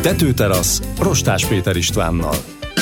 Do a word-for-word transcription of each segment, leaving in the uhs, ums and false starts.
Tetőterasz Rostás Péter Istvánnal.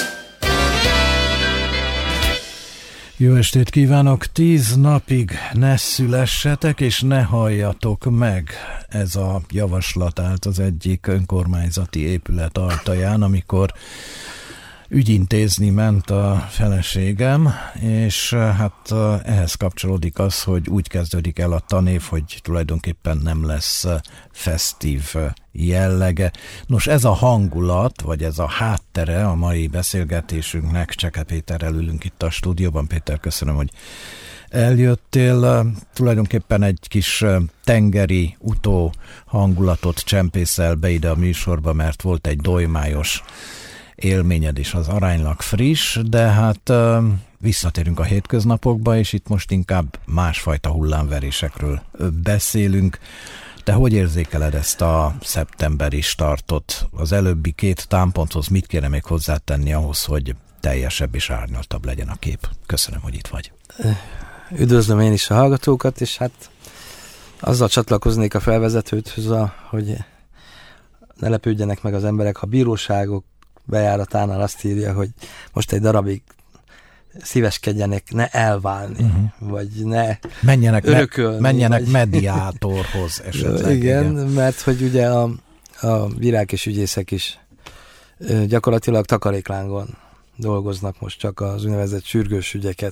Jó estét kívánok! Tíz napig ne szülessetek és ne halljatok meg. Ez a javaslat állt az egyik önkormányzati épület ajtaján, amikor ügyintézni ment a feleségem, és hát ehhez kapcsolódik az, hogy úgy kezdődik el a tanév, hogy tulajdonképpen nem lesz fesztív jellege. Nos, ez a hangulat, vagy ez a háttere a mai beszélgetésünknek. Cseke Péterrel ülünk itt a stúdióban. Péter, köszönöm, hogy eljöttél. Tulajdonképpen egy kis tengeri utó hangulatot csempészel be ide a műsorba, mert volt egy dojmályos élményed is, az aránylag friss, de hát uh, visszatérünk a hétköznapokba, és itt most inkább másfajta hullámverésekről beszélünk. Te hogy érzékeled ezt a szeptemberi startot? Az előbbi két támponthoz mit kéne még hozzátenni ahhoz, hogy teljesebb és árnyaltabb legyen a kép? Köszönöm, hogy itt vagy. Üdvözlöm én is a hallgatókat, és hát azzal csatlakoznék a felvezetőthöz, hogy ne lepődjenek meg az emberek, ha bíróságok bejáratánál azt írja, hogy most egy darabig szíveskedjenek ne elválni, uh-huh. vagy ne menjenek örökölni. Me- menjenek vagy... mediátorhoz esetleg. Igen, igen, mert hogy ugye a, a bírák és ügyészek is gyakorlatilag takaréklángon dolgoznak most, csak az úgynevezett sürgős ügyeket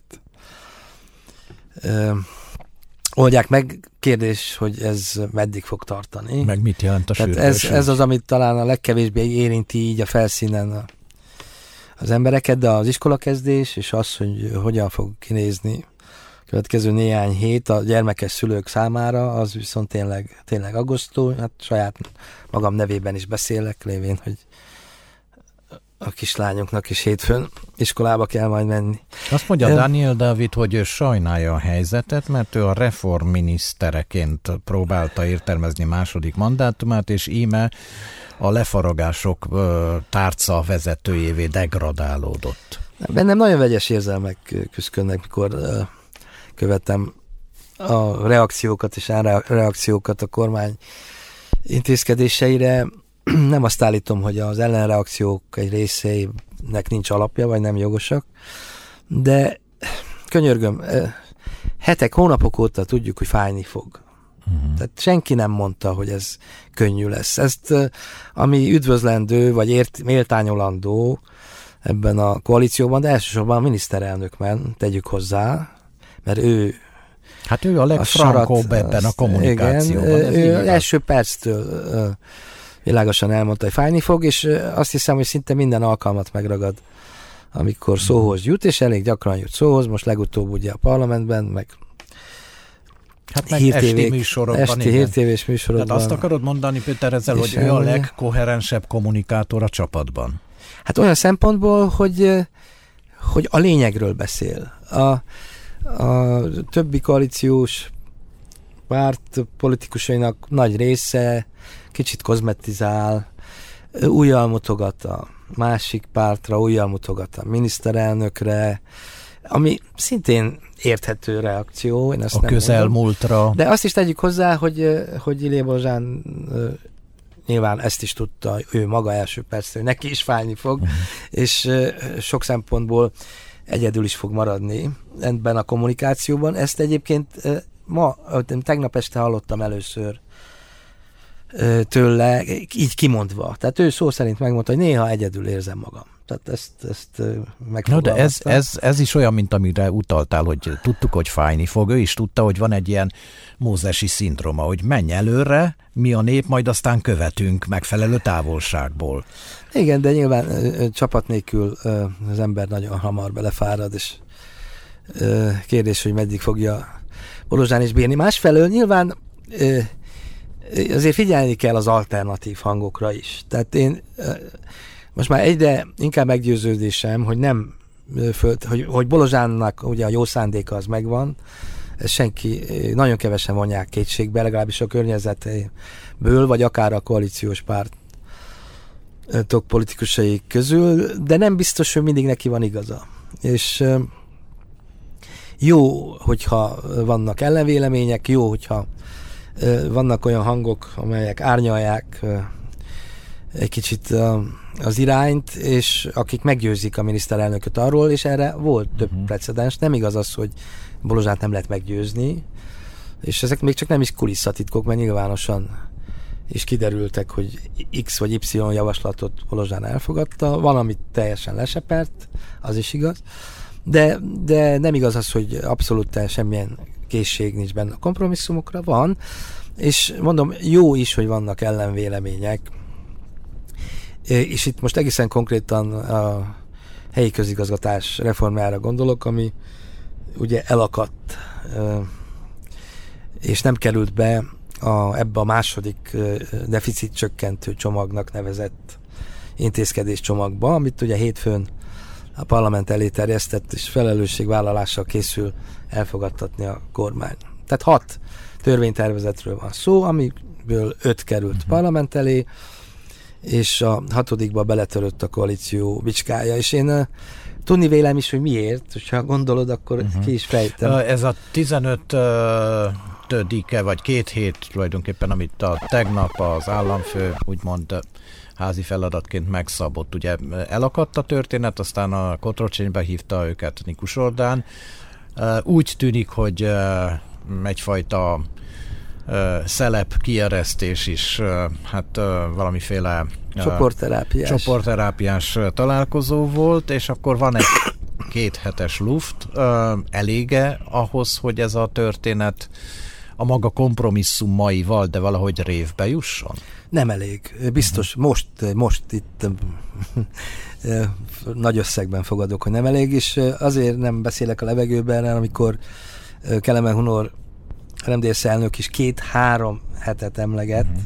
ö, oldják meg. Kérdés, hogy ez meddig fog tartani. Meg mit jelent a Tehát sürgős? ez, ez az, amit talán a legkevésbé érinti így a felszínen a, az embereket, de az iskolakezdés, és az, hogy hogyan fog kinézni a következő néhány hét a gyermekes szülők számára, az viszont tényleg, tényleg aggasztó. Hát saját magam nevében is beszélek, lévén, hogy a kislányunknak is hétfőn iskolába kell majd menni. Azt mondja Daniel David, hogy ő sajnálja a helyzetet, mert ő a reformminisztereként próbálta értelmezni második mandátumát, és íme a lefaragások tárca vezetőjévé degradálódott. Bennem nagyon vegyes érzelmek küszködnek, mikor követem a reakciókat és reakciókat a kormány intézkedéseire. Nem azt állítom, hogy az ellenreakciók egy részének nincs alapja, vagy nem jogosak, de könyörgöm, hetek, hónapok óta tudjuk, hogy fájni fog. Uh-huh. Tehát senki nem mondta, hogy ez könnyű lesz. Ezt, ami üdvözlendő, vagy ért, méltányolandó ebben a koalícióban, de elsősorban a miniszterelnökben tegyük hozzá, mert ő hát ő a legfrankóbb ebben a kommunikációban. Igen, ő első perctől világosan elmondta, hogy fájni fog, és azt hiszem, hogy szinte minden alkalmat megragad, amikor szóhoz jut, és elég gyakran jut szóhoz, most legutóbb ugye a parlamentben, meg hát meg esti műsorokban. Esti hírtévés műsorokban. Tehát azt akarod mondani, Péter, ezzel, hogy ő a legkoherensebb kommunikátor a csapatban? Hát olyan szempontból, hogy, hogy a lényegről beszél. A, a többi koalíciós párt politikusainak nagy része kicsit kozmetizál, újjal mutogat a másik pártra, újjal mutogat a miniszterelnökre, ami szintén érthető reakció. Én azt a nem közelmúltra. mondom. De azt is tegyük hozzá, hogy, hogy Ilya Balázsán nyilván ezt is tudta, ő maga első perctől, hogy neki is fájni fog, uh-huh. és sok szempontból egyedül is fog maradni ebben a kommunikációban. Ezt egyébként ma, tegnap este hallottam először tőle, így kimondva. Tehát ő szó szerint megmondta, hogy néha egyedül érzem magam. Tehát ezt, ezt megfogalmazta. No, de ez, ez, ez is olyan, mint amire utaltál, hogy tudtuk, hogy fájni fog. Ő is tudta, hogy van egy ilyen mózesi szindróma, hogy menj előre, mi a nép, majd aztán követünk megfelelő távolságból. Igen, de nyilván csapat nélkül az ember nagyon hamar belefárad, és kérdés, hogy meddig fogja Bolozsán is bírni. Másfelől nyilván azért figyelni kell az alternatív hangokra is. Tehát én most már egyre inkább meggyőződésem, hogy nem föl, hogy, hogy Bolozsánnak ugye a jó szándéka az megvan, ez senki, nagyon kevesen vonják kétségbe, legalábbis a környezetből, vagy akár a koalíciós pártok politikusai közül, de nem biztos, hogy mindig neki van igaza. És jó, hogyha vannak ellenvélemények, jó, hogyha vannak olyan hangok, amelyek árnyalják egy kicsit az irányt, és akik meggyőzik a miniszterelnököt arról, és erre volt több uh-huh. precedens. Nem igaz az, hogy Bolozsánt nem lehet meggyőzni, és ezek még csak nem is kulisszatitkok, mert nyilvánosan is kiderültek, hogy X vagy Y javaslatot Bolozsán elfogadta, van, amit teljesen lesepert, az is igaz, de, de nem igaz az, hogy abszolút semmilyen készség nincs benne a kompromisszumokra, van, és mondom, jó is, hogy vannak ellenvélemények, és itt most egészen konkrétan a helyi közigazgatás reformjára gondolok, ami ugye elakadt, és nem került be a, ebbe a második deficit csökkentő csomagnak nevezett intézkedés csomagba, amit ugye hétfőn a parlament elé terjesztett, és felelősségvállalással készül elfogadtatni a kormány. Tehát hat törvénytervezetről van szó, amiből öt került uh-huh. parlament elé, és a hatodikba beletörött a koalíció bicskája, és én uh, tudni vélem is, hogy miért, hogyha gondolod, akkor uh-huh. ki is fejtem. Ez a tizenötödike vagy két hét tulajdonképpen, amit a tegnap az államfő úgymond házi feladatként megszabott. Ugye elakadt a történet, aztán a Kotrocsénbe hívta őket Nikus Orbán. Úgy tűnik, hogy egyfajta szelep kieresztés is, hát valamiféle csoportterápiás. csoportterápiás találkozó volt, és akkor van egy két hetes luft. Elége ahhoz, hogy ez a történet a maga kompromisszumaival, de valahogy révbe jusson? Nem elég. Biztos uh-huh. most, most itt nagy összegben fogadok, hogy nem elég, és azért nem beszélek a levegőben, amikor Kelemen Hunor er em dé es elnök is két-három hetet emleget, uh-huh.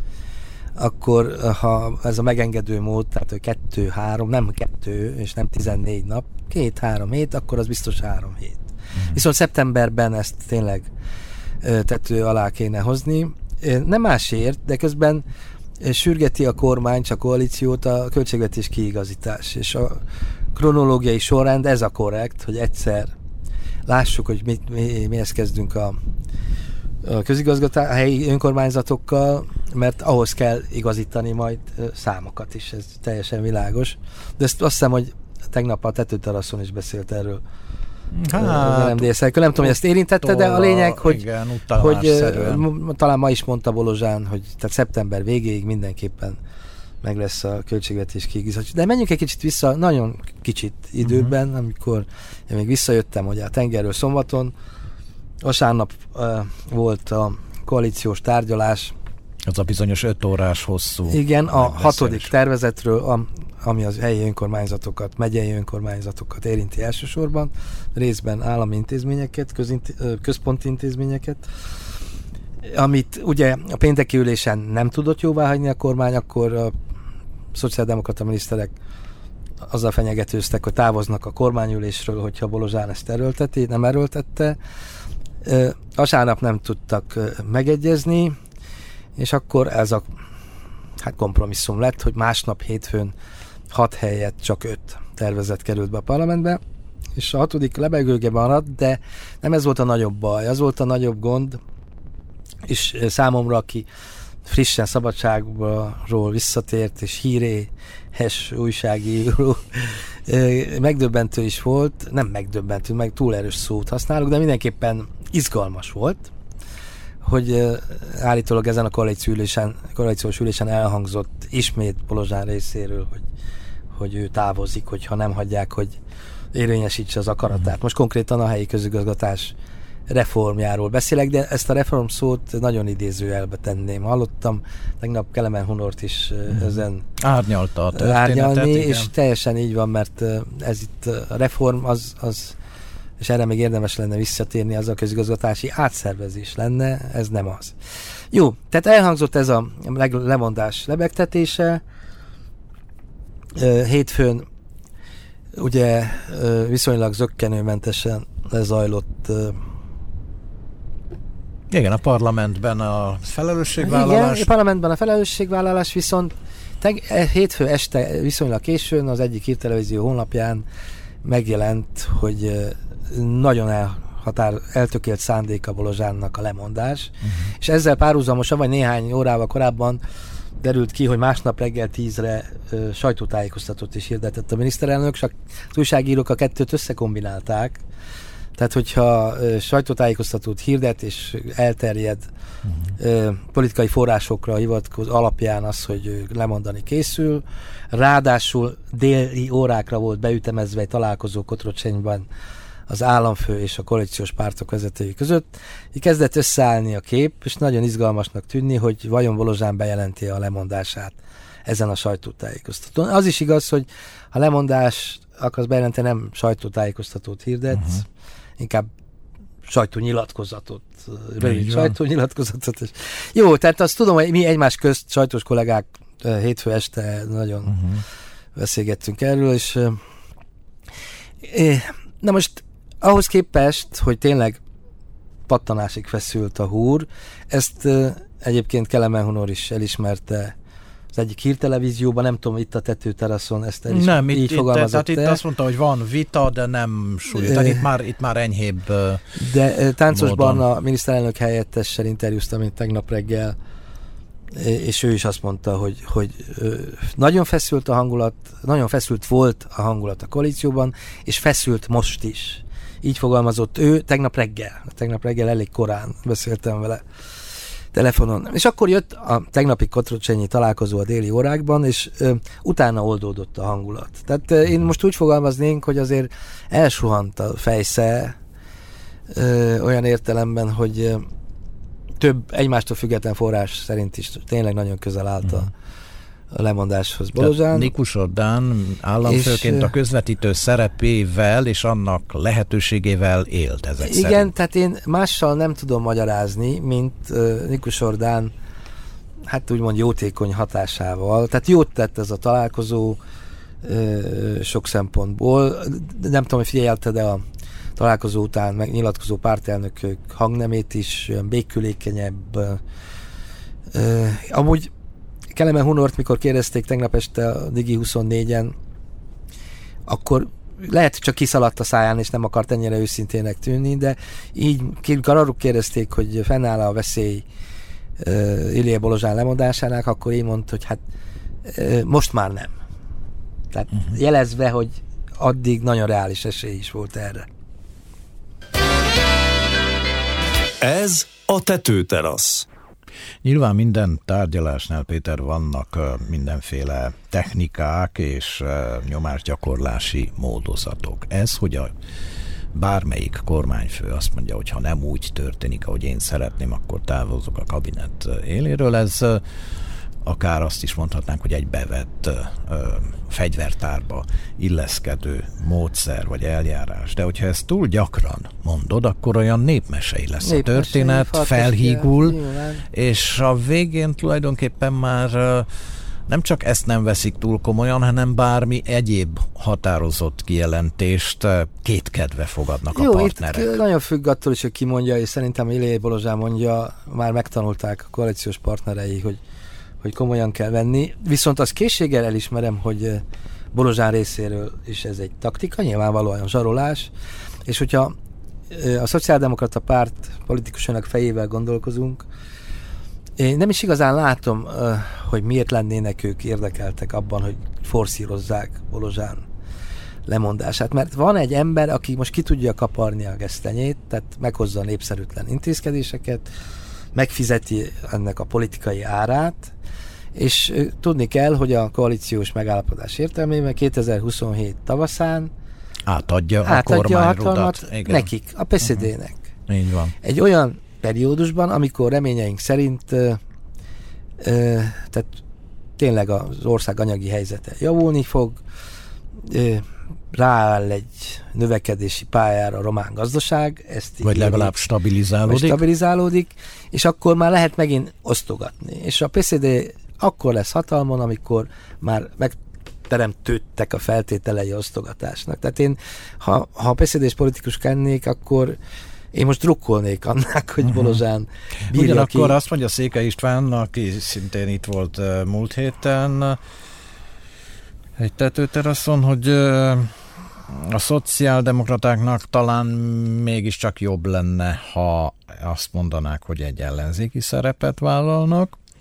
akkor ha ez a megengedő mód, tehát hogy kettő-három, nem kettő, és nem tizennégy nap, két-három hét, akkor az biztos három hét. Uh-huh. Viszont szeptemberben ezt tényleg tető alá kéne hozni. Nem másért, de közben sürgeti a kormány, csak a koalíciót a költségvetés kiigazítás. És a kronológiai sorrend ez a korrekt, hogy egyszer lássuk, hogy mit, mi, mihez kezdünk a, a közigazgatás, a helyi önkormányzatokkal, mert ahhoz kell igazítani majd számokat is, ez teljesen világos. De ezt azt hiszem, hogy tegnap a tetőteraszon is beszélt erről. Hát, az er em dé es-el. Nem tudom, hogy ezt érintette, de a lényeg, hogy, igen, hogy talán ma is mondta Bolozsán, hogy tehát szeptember végéig mindenképpen meg lesz a költségvetés kiigazítás. De menjünk egy kicsit vissza, nagyon kicsit időben, uh-huh. amikor én még visszajöttem ugye a tengerről szombaton. Vasárnap uh, volt a koalíciós tárgyalás. Az a bizonyos öt órás hosszú. Igen, a hatodik tervezetről, a, ami az helyi önkormányzatokat, megyei önkormányzatokat érinti elsősorban, részben állami intézményeket, közinti, központi intézményeket, amit ugye a pénteki ülésen nem tudott jóváhagyni a kormány, akkor a szociáldemokrata miniszterek azzal fenyegetőztek, hogy távoznak a kormányülésről, hogyha Bolozsán ezt erőlteti, nem erőltette. Vasárnap nem tudtak megegyezni, és akkor ez a hát kompromisszum lett, hogy másnap hétfőn hat helyett csak öt tervezet került be a parlamentbe, és a hatodik lebegőge maradt, de nem ez volt a nagyobb baj, az volt a nagyobb gond, és számomra, aki frissen szabadságról visszatért, és híréhes újságíró, megdöbbentő is volt, nem megdöbbentő, meg túl erős szót használok, de mindenképpen izgalmas volt, hogy állítólag ezen a koalíciós ülésen, koalíciós ülésen elhangzott ismét Bolozsán részéről, hogy, hogy ő távozik, hogyha nem hagyják, hogy érvényesítse az akaratát. Most konkrétan a helyi közigazgatás reformjáról beszélek, de ezt a reform szót nagyon idézőjelbe tenném. Hallottam tegnap Kelemen Hunort is uh, ezen árnyalta a történetet, árnyalni, igen. És teljesen így van, mert ez itt a reform az, az és erre még érdemes lenne visszatérni, az a közigazgatási átszervezés lenne, ez nem az. Jó, tehát elhangzott ez a lemondás lebegtetése. Hétfőn ugye viszonylag zökkenőmentesen lezajlott. Igen, a parlamentben a felelősségvállalás. Igen, a parlamentben a felelősségvállalás, viszont teg, hétfő este viszonylag későn az egyik hírtelevízió honlapján megjelent, hogy nagyon elhatár, eltökélt szándéka Bolozsánnak a lemondás, uh-huh. és ezzel párhuzamosan, vagy néhány órával korábban derült ki, hogy másnap reggel tízre ö, sajtótájékoztatót is hirdetett a miniszterelnök, csak az újságírók a kettőt összekombinálták. Tehát, hogyha ö, sajtótájékoztatót hirdet és elterjed uh-huh. ö, politikai forrásokra hivatkozó alapján az, hogy ö, lemondani készül, ráadásul déli órákra volt beütemezve egy találkozó Kotrocsenyben az államfő és a koalíciós pártok vezetői között. Így kezdett összeállni a kép, és nagyon izgalmasnak tűnni, hogy vajon Bolozsán bejelenti a lemondását ezen a sajtótájékoztatón. Az is igaz, hogy ha lemondás akarsz bejelenteni, nem sajtótájékoztatót hirdet, uh-huh. inkább sajtónyilatkozatot, rövid sajtónyilatkozatot. És... Jó, tehát azt tudom, hogy mi egymás közt sajtós kollégák hétfő este nagyon uh-huh. beszélgettünk erről, és na most ahhoz képest, hogy tényleg pattanásig feszült a húr, ezt egyébként Kelemen Hunor is elismerte az egyik hírtelevízióban, nem tudom, itt a tetőteraszon ezt el is nem, így itt, fogalmazott. Tehát itt azt mondta, hogy van vita, de nem súlyos. Tehát itt már, itt már enyhébb De Táncos módon. Barna miniszterelnök helyettessel interjúztam én tegnap reggel, és ő is azt mondta, hogy, hogy nagyon feszült a hangulat, nagyon feszült volt a hangulat a koalícióban, és feszült most is. Így fogalmazott ő tegnap reggel. Tegnap reggel elég korán beszéltem vele telefonon. És akkor jött a tegnapi kotrocsenyi találkozó a déli órákban, és ö, utána oldódott a hangulat. Tehát ö, én most úgy fogalmaznénk, hogy azért elsuhant a fejsze ö, olyan értelemben, hogy ö, több egymástól független forrás szerint is tényleg nagyon közel állt a, a lemondáshoz Bolozsán. Nikus Orbán államfőként a közvetítő szerepével és annak lehetőségével élt ezek igen, szerint. Tehát én mással nem tudom magyarázni, mint uh, Nikus Orbán hát úgymond jótékony hatásával. Tehát jót tett ez a találkozó uh, sok szempontból. Nem tudom, hogy figyelte, de a találkozó után megnyilatkozó pártelnökök hangnemét is olyan békülékenyebb. Uh, uh, amúgy Kelemen Hunort, mikor kérdezték tegnap este a Digi huszonnégyen, akkor lehet, hogy csak kiszaladt a száján, és nem akart ennyire őszintének tűnni, de így, amikor arról kérdezték, hogy fennáll a veszély uh, Ilija Bolozsán lemondásának, akkor így mondta, hogy hát uh, most már nem. Tehát uh-huh. jelezve, hogy addig nagyon reális esély is volt erre. Ez a tetőterasz. Nyilván minden tárgyalásnál, Péter, vannak mindenféle technikák és nyomásgyakorlási módozatok. Ez, hogy a bármelyik kormányfő azt mondja, hogy ha nem úgy történik, ahogy én szeretném, akkor távozok a kabinet éléről, ez akár azt is mondhatnánk, hogy egy bevett ö, fegyvertárba illeszkedő módszer vagy eljárás. De hogyha ezt túl gyakran mondod, akkor olyan népmesei lesz népmesei, a történet, felhígul, nyilván. És a végén tulajdonképpen már ö, nem csak ezt nem veszik túl komolyan, hanem bármi egyéb határozott kijelentést kétkedve fogadnak Jó, a partnerek. Itt nagyon függ attól is, hogy ki mondja, és szerintem Ilija Bolozsán mondja, már megtanulták a koalíciós partnerei, hogy hogy komolyan kell venni, viszont azt készséggel elismerem, hogy Bolozsán részéről is ez egy taktika, nyilvánvalóan zsarolás, és hogyha a szociáldemokrata párt politikusának fejével gondolkozunk, én nem is igazán látom, hogy miért lennének ők érdekeltek abban, hogy forszírozzák Bolozsán lemondását, mert van egy ember, aki most ki tudja kaparni a gesztenyét, tehát meghozza a népszerűtlen intézkedéseket, megfizeti ennek a politikai árát, és tudni kell, hogy a koalíciós megállapodás értelmében kétezer-huszonhét tavaszán átadja, átadja a a hatalmat nekik, a pé es zé dé-nek. Uh-huh. Így van. Egy olyan periódusban, amikor reményeink szerint ö, ö, tehát tényleg az ország anyagi helyzete javulni fog, ö, rááll egy növekedési pályára a román gazdaság, ezt vagy legalább stabilizálódik. Vagy stabilizálódik, és akkor már lehet megint osztogatni. És a pé es zé dé akkor lesz hatalmon, amikor már megteremtődtek a feltételei osztogatásnak. Tehát én, ha, ha a pé es zé dés politikus lennék, akkor én most drukkolnék annak, hogy Bolozsán bírja Ugyanakkor ki. azt mondja Székely István, aki szintén itt volt uh, múlt héten, egy tetőteraszon, hogy uh, a szociáldemokratáknak talán mégiscsak jobb lenne, ha azt mondanák, hogy egy ellenzéki szerepet vállalnak.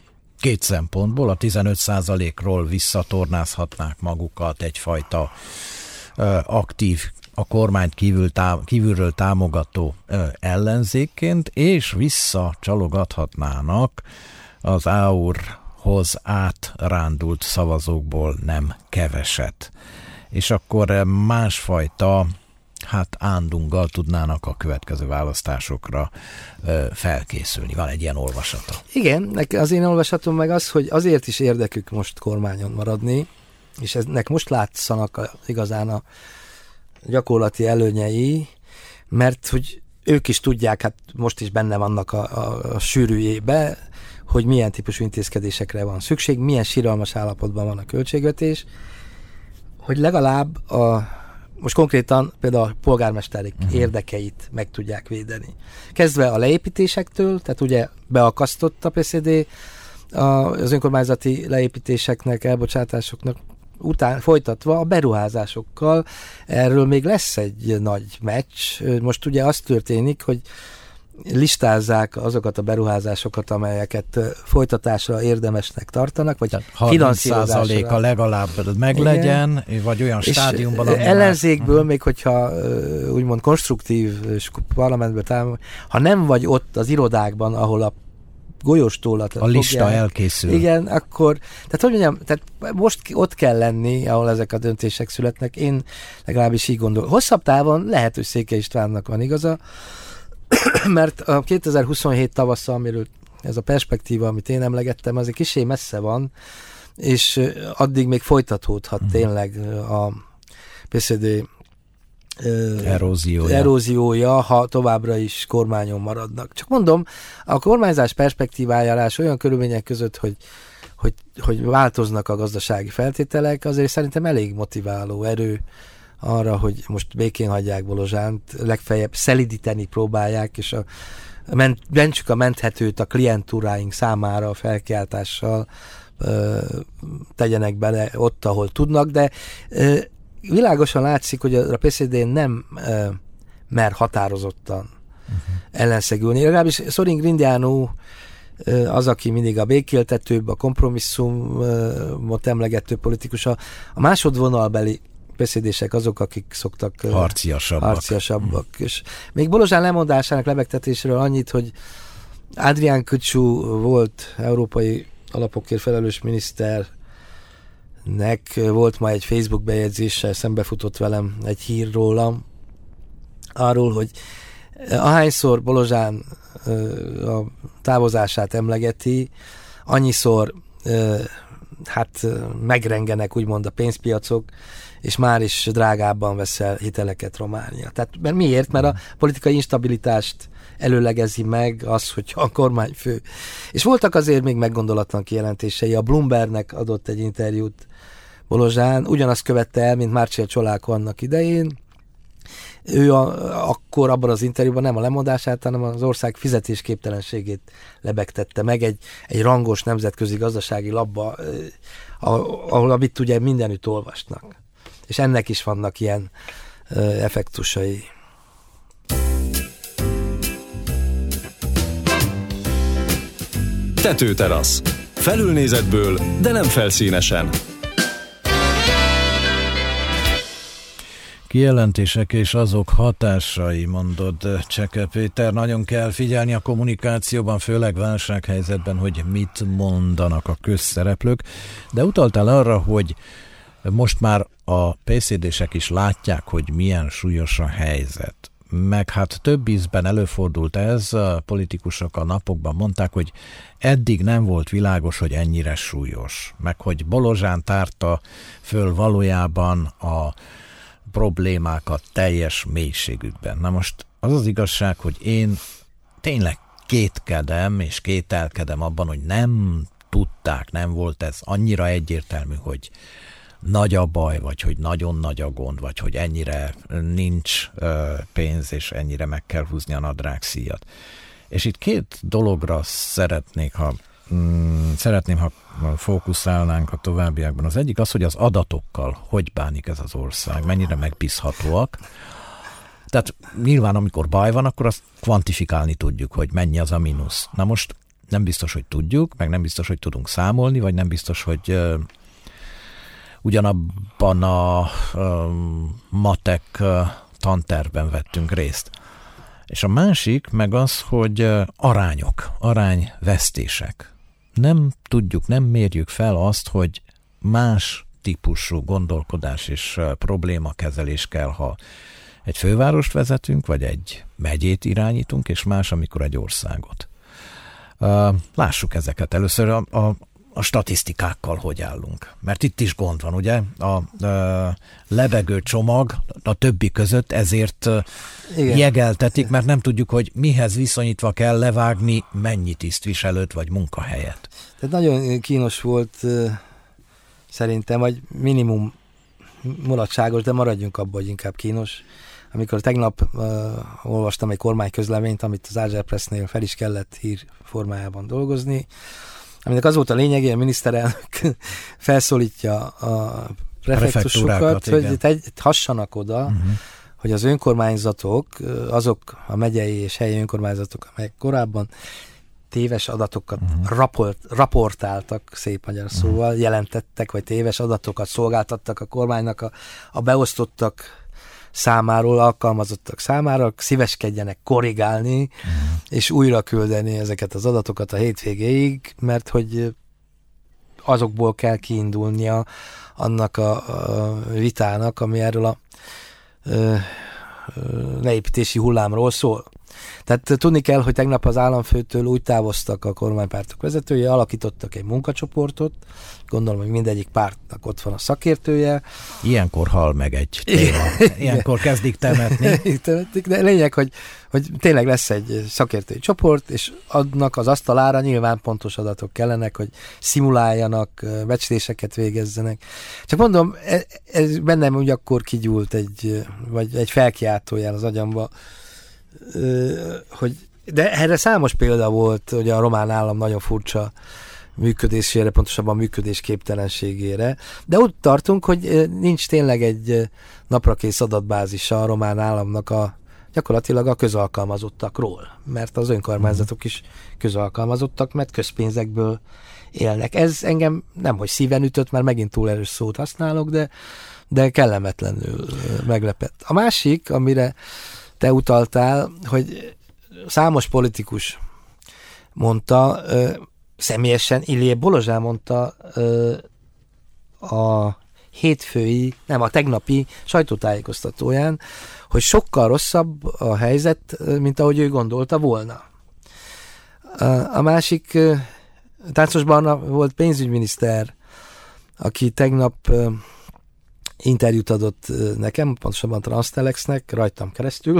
két szempontból. A tizenöt százalékról visszatornázhatnák magukat egyfajta ö, aktív, a kormányt kívül tá- kívülről támogató ö, ellenzékként, és visszacsalogathatnának az á u er-hoz átrándult szavazókból nem keveset. És akkor másfajta hát ándunggal tudnának a következő választásokra ö, felkészülni. Van egy ilyen olvasata. Igen, az én olvasatom meg az, hogy azért is érdekük most kormányon maradni, és ennek most látszanak a, igazán a gyakorlati előnyei, mert hogy ők is tudják, hát most is benne vannak a, a, a sűrűjébe, hogy milyen típusú intézkedésekre van szükség, milyen siralmas állapotban van a költségvetés, hogy legalább a, most konkrétan például a polgármesterek uh-huh. érdekeit meg tudják védeni. Kezdve a leépítésektől, tehát ugye beakasztott a pé cé dé az önkormányzati leépítéseknek, elbocsátásoknak, után folytatva a beruházásokkal. Erről még lesz egy nagy meccs. Most ugye az történik, hogy listázzák azokat a beruházásokat, amelyeket folytatásra érdemesnek tartanak, vagy finanszírozásra. harminc százaléka legalább meglegyen, igen. Vagy olyan és stádiumban, ami ellenzékből már... még hogyha úgymond konstruktív és parlamentből támogat, ha nem vagy ott az irodákban, ahol a golyóstólat a lista fogják, elkészül. Igen, akkor, tehát hogy mondjam, tehát most ott kell lenni, ahol ezek a döntések születnek. Én legalábbis így gondolom. Hosszabb távon lehet, hogy Székely Istvánnak van igaza, mert a kétezer-huszonhét tavasza, amiről ez a perspektíva, amit én emlegettem, az egy kicsi messze van, és addig még folytatódhat uh-huh. tényleg a pé cé dé eróziója. eróziója, ha továbbra is kormányon maradnak. Csak mondom, a kormányzás perspektívájára olyan körülmények között, hogy, hogy, hogy változnak a gazdasági feltételek, azért szerintem elég motiváló erő arra, hogy most békén hagyják Bolozsánt, legfeljebb szelidíteni próbálják, és a, ment, mentsük a menthetőt a klientúráink számára a felkiáltással ö, tegyenek bele ott, ahol tudnak, de ö, világosan látszik, hogy a pé cé dé nem ö, mer határozottan uh-huh. ellenszegülni. Legalábbis Sorin Grindiano ö, az, aki mindig a békéltetőbb, a kompromisszumot emlegető politikus, a, a másodvonalbeli pé cé dések azok, akik szoktak harciasabbak. harciasabbak. Mm. És még Bolozsán lemondásának lebegtetésről annyit, hogy Adrián Kucsú volt európai alapokért felelős miniszternek, volt ma egy Facebook bejegyzéssel, szembefutott velem egy hír rólam, arról, hogy ahányszor Bolozsán a távozását emlegeti, annyiszor hát megrengenek úgymond a pénzpiacok, és már is drágábban veszel hiteleket Románia. Tehát, mert miért? Mert a politikai instabilitást előlegezi meg az, hogy a kormányfő. És voltak azért még meggondolatlan kijelentései. A Bloombergnek adott egy interjút Bolozsán, ugyanazt követte el, mint Márcsél Csoláko annak idején. Ő a, akkor abban az interjúban nem a lemondását, hanem az ország fizetésképtelenségét lebegtette meg egy, egy rangos nemzetközi gazdasági labba, ahol amit ugye mindenütt olvasnak. És ennek is vannak ilyen ö, effektusai. Tetőterasz. Felülnézetből, de nem felszínesen. Kijelentések és azok hatásai, mondod Cseke Péter. Nagyon kell figyelni a kommunikációban, főleg válsághelyzetben, hogy mit mondanak a közszereplők. De utaltál arra, hogy most már a pé cé dések is látják, hogy milyen súlyos a helyzet. Meg hát több ízben előfordult ez, a politikusok a napokban mondták, hogy eddig nem volt világos, hogy ennyire súlyos. Meg hogy Bolozsán tárta föl valójában a problémákat teljes mélységükben. Na most az az igazság, hogy én tényleg kétkedem és kételkedem abban, hogy nem tudták, nem volt ez annyira egyértelmű, hogy nagy a baj, vagy hogy nagyon nagy a gond, vagy hogy ennyire nincs ö, pénz, és ennyire meg kell húzni a nadrágszíjat. És itt két dologra szeretnék, ha mm, szeretném, ha fókuszálnánk a továbbiakban. Az egyik az, hogy az adatokkal hogy bánik ez az ország, mennyire megbízhatóak. Tehát nyilván, amikor baj van, akkor azt kvantifikálni tudjuk, hogy mennyi az a mínusz. Na most nem biztos, hogy tudjuk, meg nem biztos, hogy tudunk számolni, vagy nem biztos, hogy uh, ugyanabban a uh, matek uh, tantervben vettünk részt. És a másik meg az, hogy uh, arányok, arányvesztések. Nem tudjuk, nem mérjük fel azt, hogy más típusú gondolkodás és uh, problémakezelés kell, ha egy fővárost vezetünk, vagy egy megyét irányítunk, és más, amikor egy országot. Uh, lássuk ezeket először a, a, a statisztikákkal, hogy állunk. Mert itt is gond van, ugye? A, a lebegő csomag a többi között ezért Igen. jegeltetik, mert nem tudjuk, hogy mihez viszonyítva kell levágni mennyi tisztviselőt vagy munkahelyet. Tehát nagyon kínos volt szerintem, vagy minimum mulatságos, de maradjunk abban, hogy inkább kínos. Amikor tegnap uh, olvastam egy kormányközleményt, amit az Ázser Pressnél fel is kellett hír formájában dolgozni, aminek az volt a lényege, a miniszterelnök felszólítja a prefektusokat, hogy itt egy, hassanak oda, uh-huh. hogy az önkormányzatok, azok a megyei és helyi önkormányzatok, amelyek korábban téves adatokat uh-huh. raport, raportáltak, szép magyar szóval, uh-huh. jelentettek, vagy téves adatokat szolgáltattak a kormánynak a, a beosztottak számáról, alkalmazottak számára, szíveskedjenek korrigálni, uh-huh. és újra küldeni ezeket az adatokat a hétvégéig, mert hogy azokból kell kiindulnia annak a, a vitának, ami erről a ö, ö, leépítési hullámról szól. Tehát tudni kell, hogy tegnap az államfőtől úgy távoztak a kormánypártok vezetője, alakítottak egy munkacsoportot, gondolom, hogy mindegyik pártnak ott van a szakértője. Ilyenkor hal meg egy téma. Ilyenkor kezdik temetni. Temetik, de lényeg, hogy, hogy tényleg lesz egy szakértői csoport, és adnak az asztalára nyilván pontos adatok kellenek, hogy szimuláljanak, becsléseket végezzenek. Csak mondom, ez, ez bennem úgy akkor kigyúlt egy, vagy egy felkiáltójel az agyamba, hogy, de erre számos példa volt, hogy a román állam nagyon furcsa működésére, pontosabban működésképtelenségére, de ott tartunk, hogy nincs tényleg egy naprakész adatbázisa a román államnak a gyakorlatilag a közalkalmazottakról, mert az önkormányzatok is közalkalmazottak, mert közpénzekből élnek. Ez engem nemhogy szíven ütött, mert megint túl erős szót használok, de, de kellemetlenül meglepett. A másik, amire te utaltál, hogy számos politikus mondta, ö, személyesen Ilie Bolozsán mondta ö, a hétfői, nem, a tegnapi sajtótájékoztatóján, hogy sokkal rosszabb a helyzet, mint ahogy ő gondolta volna. A, a másik, Táncos Barna volt pénzügyminiszter, aki tegnap ö, interjút adott nekem, pontosabban Transtelexnek, rajtam keresztül,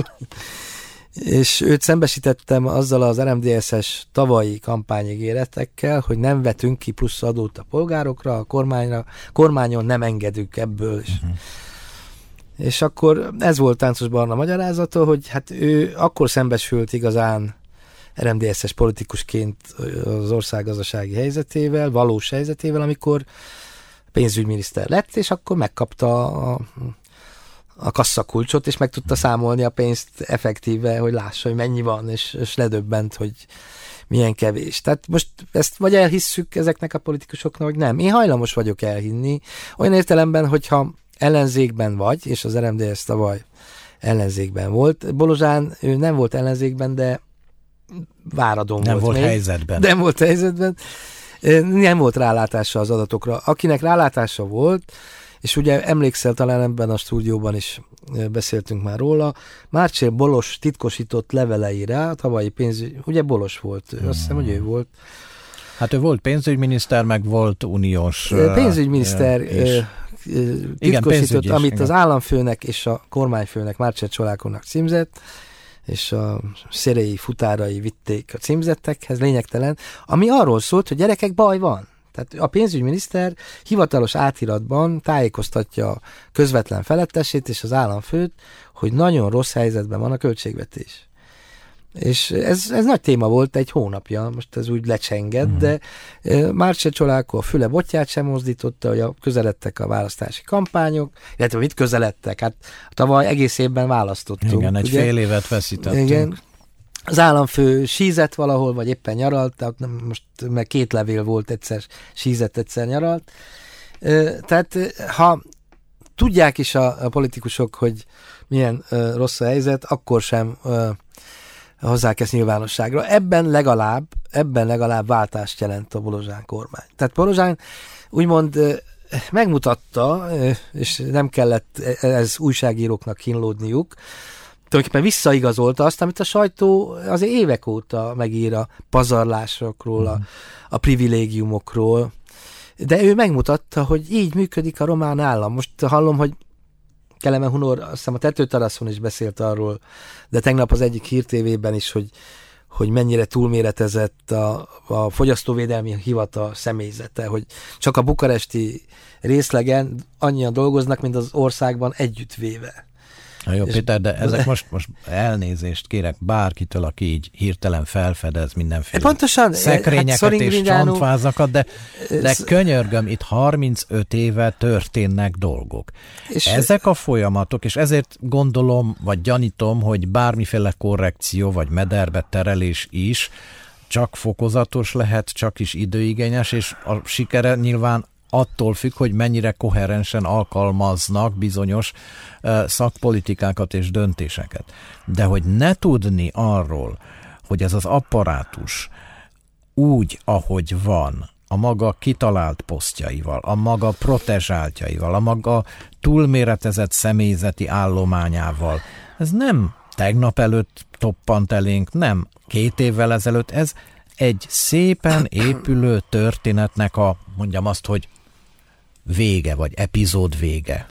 és őt szembesítettem azzal az er em dé es-es tavalyi kampányigéretekkel, hogy nem vetünk ki plusz adót a polgárokra, a kormányra, kormányon nem engedünk ebből. Uh-huh. És akkor ez volt Táncos Barna magyarázata, hogy hát ő akkor szembesült igazán er em dé es-es politikusként az ország gazdasági helyzetével, valós helyzetével, amikor pénzügyminiszter lett, és akkor megkapta a, a kasszakulcsot, és meg tudta számolni a pénzt effektíve, hogy lássa, hogy mennyi van, és, és ledöbbent, hogy milyen kevés. Tehát most ezt vagy elhisszük ezeknek a politikusoknak, hogy nem. Én hajlamos vagyok elhinni. Olyan értelemben, hogyha ellenzékben vagy, és az er em dé es tavaly ellenzékben volt. Bolozsán ő nem volt ellenzékben, de váradon nem volt. volt még. helyzetben. Nem volt helyzetben. Nem volt rálátása az adatokra. Akinek rálátása volt, és ugye emlékszel, talán ebben a stúdióban is beszéltünk már róla, Márcsél Bolos titkosított leveleire, a tavalyi pénzügy, ugye Bolos volt, hmm. azt hiszem, hogy ő volt. Hát ő volt pénzügyminiszter, meg volt uniós... Pénzügyminiszter és... titkosított, igen, pénzügy is, amit igen. az államfőnek és a kormányfőnek, Márcsél Csolákonnak címzett, és a szeréi futárai vitték a címzettekhez, lényegtelen, ami arról szólt, hogy gyerekek, baj van. Tehát a pénzügyminiszter hivatalos átiratban tájékoztatja a közvetlen felettesét és az államfőt, hogy nagyon rossz helyzetben van a költségvetés. És ez, ez nagy téma volt egy hónapja, most ez úgy lecsengett, mm. de Márcsél Csoláko a füle botját sem mozdította, hogy a közeledtek a választási kampányok, illetve mit közeledtek, hát tavaly egész évben választottunk. Igen, egy ugye? fél évet veszítettünk. Igen. az államfő sízett valahol, vagy éppen nyaralt, tehát most meg két levél volt, egyszer sízett, egyszer nyaralt. Tehát ha tudják is a, a politikusok, hogy milyen uh, rossz a helyzet, akkor sem uh, hozzák ezt nyilvánosságra. Ebben legalább, ebben legalább váltást jelent a Bolozsán kormány. Tehát Bolozsán úgymond uh, megmutatta, uh, és nem kellett ez újságíróknak kínlódniuk, tulajdonképpen visszaigazolta azt, amit a sajtó azért évek óta megír a pazarlásokról, a, a privilégiumokról, de ő megmutatta, hogy így működik a román állam. Most hallom, hogy Kelemen Hunor, azt hiszem a tetőteraszon is beszélt arról, de tegnap az egyik hírtévében is, hogy, hogy mennyire túlméretezett a, a fogyasztóvédelmi hivatal személyzete, hogy csak a bukaresti részlegen annyian dolgoznak, mint az országban együttvéve. Na jó, Péter, de ezek most, most elnézést kérek bárkitől, aki így hirtelen felfedez mindenféle pontosan, szekrényeket hát és csontvázakat, de, de könyörgöm, itt harmincöt éve történnek dolgok. És ezek a folyamatok, és ezért gondolom, vagy gyanítom, hogy bármiféle korrekció, vagy mederbe terelés is csak fokozatos lehet, csak is időigényes, és a sikere nyilván attól függ, hogy mennyire koherensen alkalmaznak bizonyos uh, szakpolitikákat és döntéseket. De hogy ne tudni arról, hogy ez az apparátus úgy, ahogy van, a maga kitalált posztjaival, a maga protezsáltjaival, a maga túlméretezett személyzeti állományával, ez nem tegnap előtt toppant elénk, nem két évvel ezelőtt, ez egy szépen épülő történetnek a, mondjam azt, hogy vége, vagy epizód vége.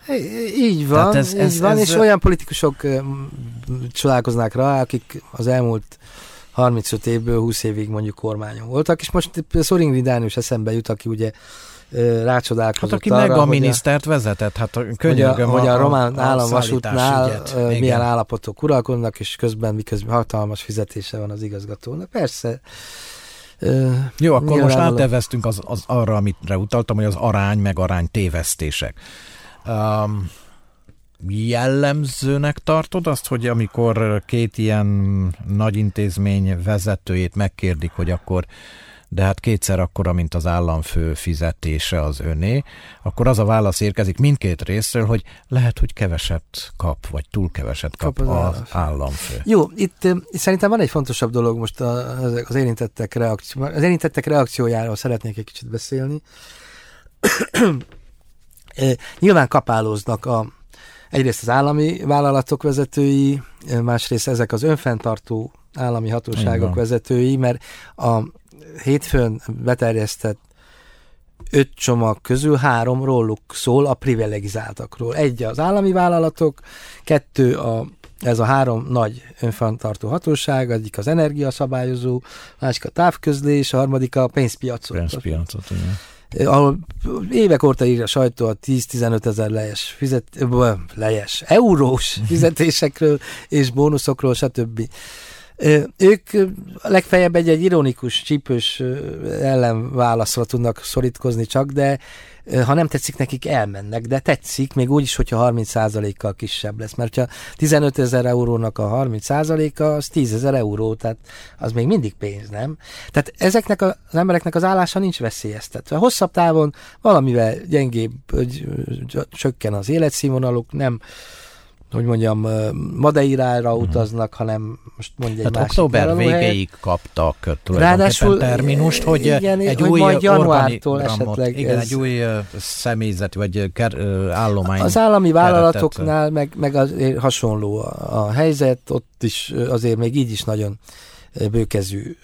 Így van, ez, ez, így van, ez, és ez... olyan politikusok csodálkoznak rá, akik az elmúlt harmincöt évből húsz évig mondjuk kormányon voltak, és most Szoring Dánius eszembe jut, aki ugye rácsodálkozott hát, aki arra, meg a minisztert vezetett, hát könyörgöm, hogy a, a, a román a államvasútnál ügyet, milyen igen. állapotok uralkodnak, és közben miközben hatalmas fizetése van az igazgatónak. Persze. Uh, Jó, akkor most áteveztünk az, az arra, amire utaltam, hogy az arány meg arány tévesztések. Um, jellemzőnek tartod azt, hogy amikor két ilyen nagy intézmény vezetőjét megkérdik, hogy akkor de hát kétszer akkora, mint az államfő fizetése az öné, akkor az a válasz érkezik mindkét részről, hogy lehet, hogy keveset kap, vagy túl keveset kap, kap az, az államfő. Jó, itt szerintem van egy fontosabb dolog most az érintettek, reakció, az érintettek reakciójáról szeretnék egy kicsit beszélni. Nyilván kapálóznak a, egyrészt az állami vállalatok vezetői, másrészt ezek az önfenntartó állami hatóságok vezetői, mert a hétfőn beterjesztett öt csomag közül három róluk szól a privilegizáltakról. Egy az állami vállalatok, kettő a, ez a három nagy önfenntartó hatóság, egyik az energiaszabályozó, másik a távközlés, a harmadik a pénzpiacot. Pénzpiacot, igen. Ahol évek óta ír a sajtó a tíz-tizenöt ezer lejes, fizet, lejes eurós fizetésekről és bónuszokról, stb. Ők legfeljebb egy-egy ironikus, csípős ellenválaszra tudnak szorítkozni csak, de ha nem tetszik nekik, elmennek, de tetszik, még úgy is, hogyha harminc százalékkal kisebb lesz, mert ha tizenöt ezer eurónak a harminc százaléka, az tízezer euró, tehát az még mindig pénz, nem? Tehát ezeknek az embereknek az állása nincs veszélyeztetve. Hosszabb távon valamivel gyengébb, hogy csökken az életszínvonaluk, nem hogy mondjam, Madeirára utaznak, hanem most mondja egy hát másik október végéig kaptak tulajdonképpen terminust, hogy igen, egy hogy új majd januártól esetleg igen, ez... egy új személyzet, vagy állomány. Az állami vállalatoknál meg, meg az, hasonló a, a helyzet, ott is azért még így is nagyon bőkezű,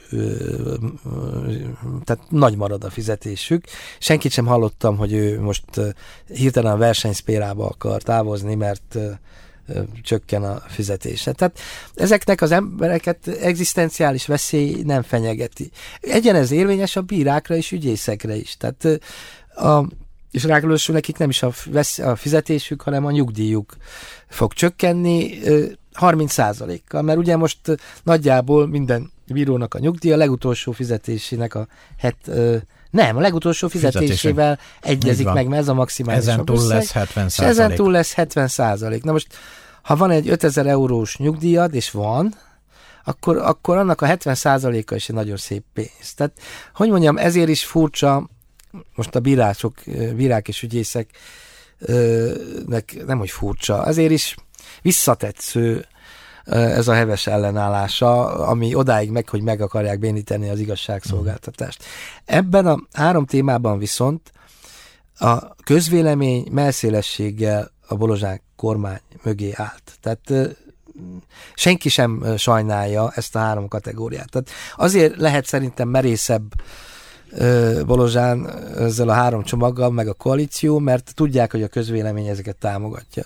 tehát nagy marad a fizetésük. Senkit sem hallottam, hogy ő most hirtelen a versenyszférába akar távozni, mert csökken a fizetése. Tehát ezeknek az embereket egzisztenciális veszély nem fenyegeti. Egyenez érvényes a bírákra és ügyészekre is. Tehát a, és ráadásul nekik nem is a, vesz, a fizetésük, hanem a nyugdíjuk fog csökkenni harminc százalékkal, mert ugye most nagyjából minden bírónak a nyugdíja a legutolsó fizetésének a het, nem, a legutolsó fizetésével egyezik meg, mert ez a maximális ezen túl összeg, lesz hetven százalék. Ezen túl lesz hetven százalék. Na most, ha van egy ötezer eurós nyugdíjad, és van, akkor, akkor annak a hetven százaléka is egy nagyon szép pénz. Tehát, hogy mondjam, ezért is furcsa, most a bírások, bírák és ügyészek nek nem, hogy furcsa, azért is visszatetsző ez a heves ellenállása, ami odáig meg, hogy meg akarják béníteni az igazságszolgáltatást. Ebben a három témában viszont a közvélemény melszélességgel a Bolozsán kormány mögé állt. Tehát senki sem sajnálja ezt a három kategóriát. Tehát azért lehet szerintem merészebb Bolozsán ezzel a három csomaggal, meg a koalíció, mert tudják, hogy a közvélemény ezeket támogatja.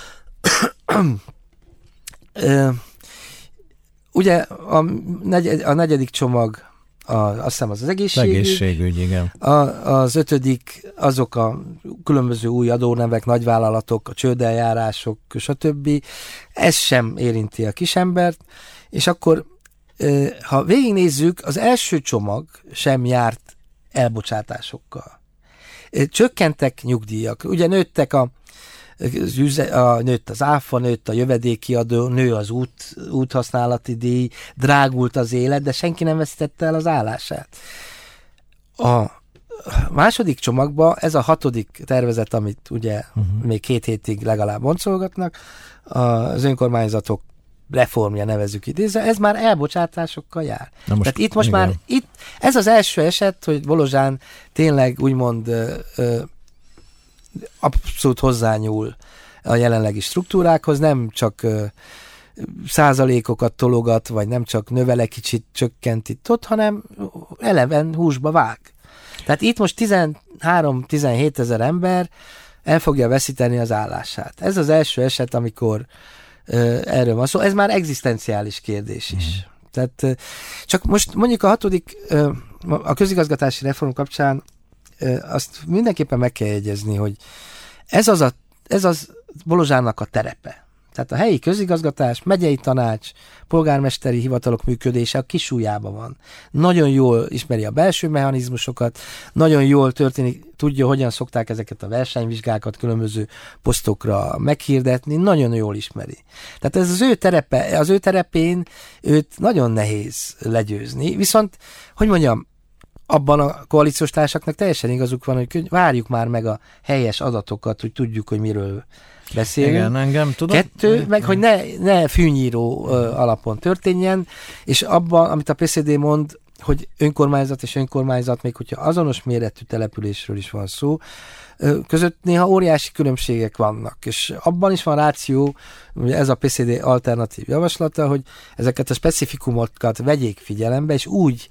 Ugye a, negy, a negyedik csomag, a, azt hiszem az az egészségügy. Egészségügy, igen. A, az ötödik azok a különböző új adónevek, nagyvállalatok, a csődeljárások, stb. Ez sem érinti a kisembert, és akkor ha végignézzük, az első csomag sem járt elbocsátásokkal. Csökkentek nyugdíjak, ugye nőttek a, a nőtt az áfa, nőtt a jövedéki adó, nő az út, úthasználati díj, drágult az élet, de senki nem vesztette el az állását. A második csomagban ez a hatodik tervezet, amit ugye uh-huh. még két hétig legalább boncolgatnak, az önkormányzatok reformja nevezzük idézve, ez már elbocsátásokkal jár. Most, Tehát itt most igen. már, itt, ez az első eset, hogy Bolozsán tényleg úgymond ö, ö, abszolút hozzányúl a jelenlegi struktúrákhoz, nem csak ö, százalékokat tologat, vagy nem csak növele kicsit csökkent itt ott, hanem eleven húsba vág. Tehát itt most tizenhárom-tizenhét ezer ember el fogja veszíteni az állását. Ez az első eset, amikor uh, erről van szó. Ez már egzisztenciális kérdés is. Mm. Tehát uh, csak most mondjuk a hatodik, uh, a közigazgatási reform kapcsán uh, azt mindenképpen meg kell jegyezni, hogy ez az, a, ez az Bolozsánnak a terepe. Tehát a helyi közigazgatás, megyei tanács, polgármesteri hivatalok működése a kisújjában van. Nagyon jól ismeri a belső mechanizmusokat, nagyon jól történik, tudja, hogyan szokták ezeket a versenyvizsgákat különböző posztokra meghirdetni, nagyon jól ismeri. Tehát ez az ő terepe, az ő terepén őt nagyon nehéz legyőzni. Viszont, hogy mondjam, abban a koalíciós társaknak teljesen igazuk van, hogy várjuk már meg a helyes adatokat, hogy tudjuk, hogy miről beszélünk. Igen, engem tudom. Kettő, meg hogy ne, ne fűnyíró uh, alapon történjen, és abban, amit a pé cé dé mond, hogy önkormányzat és önkormányzat, még hogyha azonos méretű településről is van szó, uh, között néha óriási különbségek vannak, és abban is van ráció, ez a pé cé dé alternatív javaslata, hogy ezeket a specifikumokat vegyék figyelembe, és úgy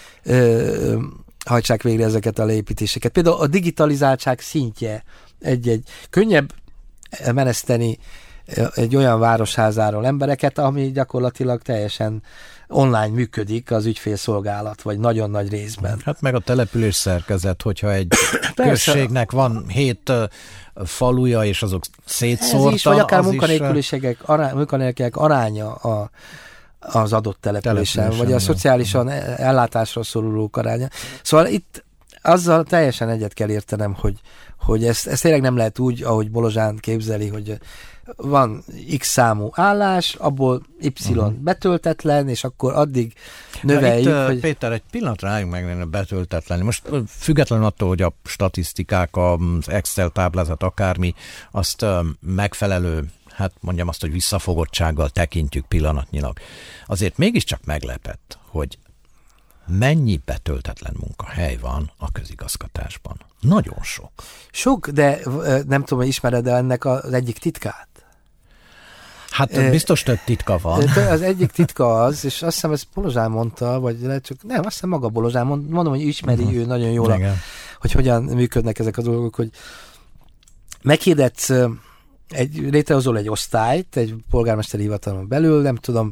uh, hajtsák végre ezeket a leépítéseket. Például a digitalizáltság szintje egy-egy könnyebb meneszteni egy olyan városházáról embereket, ami gyakorlatilag teljesen online működik az ügyfélszolgálat, vagy nagyon nagy részben. Hát meg a település szerkezet, hogyha egy községnek van hét uh, faluja, és azok szétszórta. Ez is, vagy akár munkanélküliségek, ará, munkanélküliek aránya a, az adott településen, településen, vagy a szociálisan ellátásra szorulók aránya. Szóval itt azzal teljesen egyet kell értenem, hogy, hogy ezt, ezt tényleg nem lehet úgy, ahogy Bolozsán képzeli, hogy van X számú állás, abból Y uh-huh. betöltetlen, és akkor addig növeljük. Itt, hogy... Péter, egy pillanatra álljunk meg a betöltetlen. Most függetlenül attól, hogy a statisztikák, az Excel táblázat, akármi, azt megfelelő, hát mondjam azt, hogy visszafogottsággal tekintjük pillanatnyilag. Azért mégiscsak meglepett, hogy mennyi betöltetlen munkahely van a közigazgatásban? Nagyon sok. Sok, de nem tudom, hogy ismered el ennek az egyik titkát? Hát biztos több titka van. Az egyik titka az, és azt hiszem, ezt Bolozsán mondta, vagy lehet csak, nem, azt hiszem maga Bolozsán mond, mondom, hogy ismeri uh-huh. ő nagyon jól, a, hogy hogyan működnek ezek a dolgok, hogy meghirdetsz, egy, létrehozol egy osztályt, egy polgármesteri hivatalon belül, nem tudom,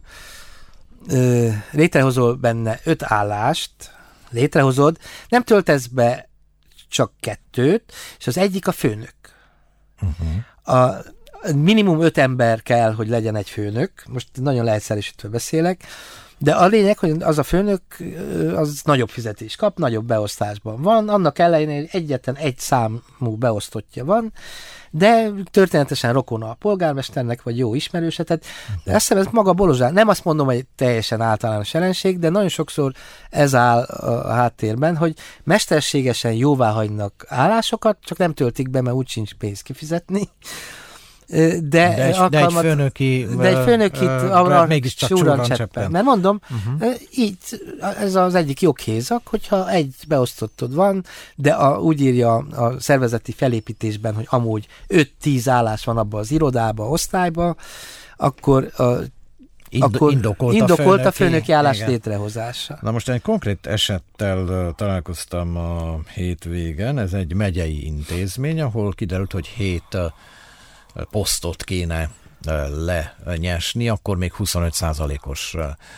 létrehozol benne öt állást, létrehozod, nem töltesz be csak kettőt, és az egyik a főnök. Uh-huh. A minimum öt ember kell, hogy legyen egy főnök, most nagyon leegyszerűsítve beszélek, De a lényeg, hogy az a főnök az nagyobb fizetés kap, nagyobb beosztásban van, annak ellenére, hogy egyetlen egy számú beosztottja van, de történetesen rokona a polgármesternek, vagy jó ismerőse, tehát azt hiszem, ez maga Bolozsán, nem azt mondom, hogy teljesen általános jelenség, de nagyon sokszor ez áll a háttérben, hogy mesterségesen jóvá hagynak állásokat, csak nem töltik be, mert úgy sincs pénz kifizetni. De, de, egy, de egy főnöki de egy főnökit arra mégiscsak csúran cseppen. Mert mondom, uh-huh. így ez az egyik joghézak, hogyha egy beosztottod van, de a, úgy írja a szervezeti felépítésben, hogy amúgy öt-tíz állás van abban az irodában, osztályban, akkor a Ind- akkor indokolt, indokolt a főnöki, a főnöki állás igen. létrehozása. Na most egy konkrét esettel találkoztam a hétvégen, ez egy megyei intézmény, ahol kiderült, hogy hét posztot kéne lenyesni, akkor még huszonöt százalékos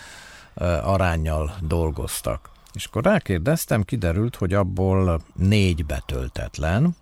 aránnyal dolgoztak. És akkor rákérdeztem, kiderült, hogy abból négy betöltetlen,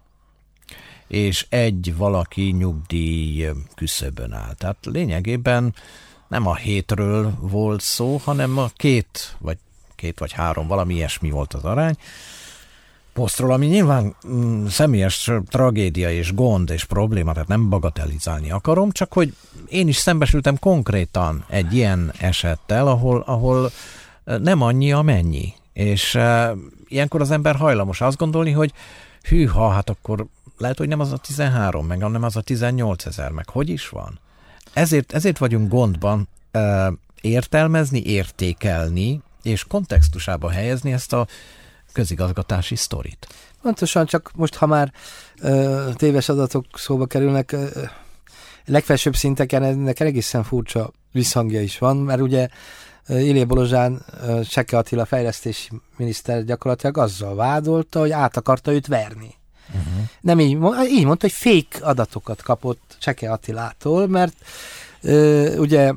és egy valaki nyugdíj küszöbön áll. Tehát lényegében nem a hétről volt szó, hanem a két vagy, két vagy három, valami ilyesmi volt az arány posztról, ami nyilván mm, személyes tragédia és gond és probléma, tehát nem bagatelizálni akarom, csak hogy én is szembesültem konkrétan egy ilyen esettel, ahol, ahol nem annyi, amennyi. És e, ilyenkor az ember hajlamos azt gondolni, hogy hűha, hát akkor lehet, hogy nem az a tizenhárom, meg nem az a tizennyolc ezer, meg hogy is van? Ezért, ezért vagyunk gondban e, értelmezni, értékelni, és kontextusába helyezni ezt a közigazgatási sztorit. Pontosan, csak most, ha már ö, téves adatok szóba kerülnek, ö, legfelsőbb szinteken ennek egészen furcsa visszhangja is van, mert ugye Illé Bolozsán Cseke Attila fejlesztési miniszter gyakorlatilag azzal vádolta, hogy át akarta őt verni. Uh-huh. Nem így, így mondta, hogy fake adatokat kapott Cseke Attilától, mert ö, ugye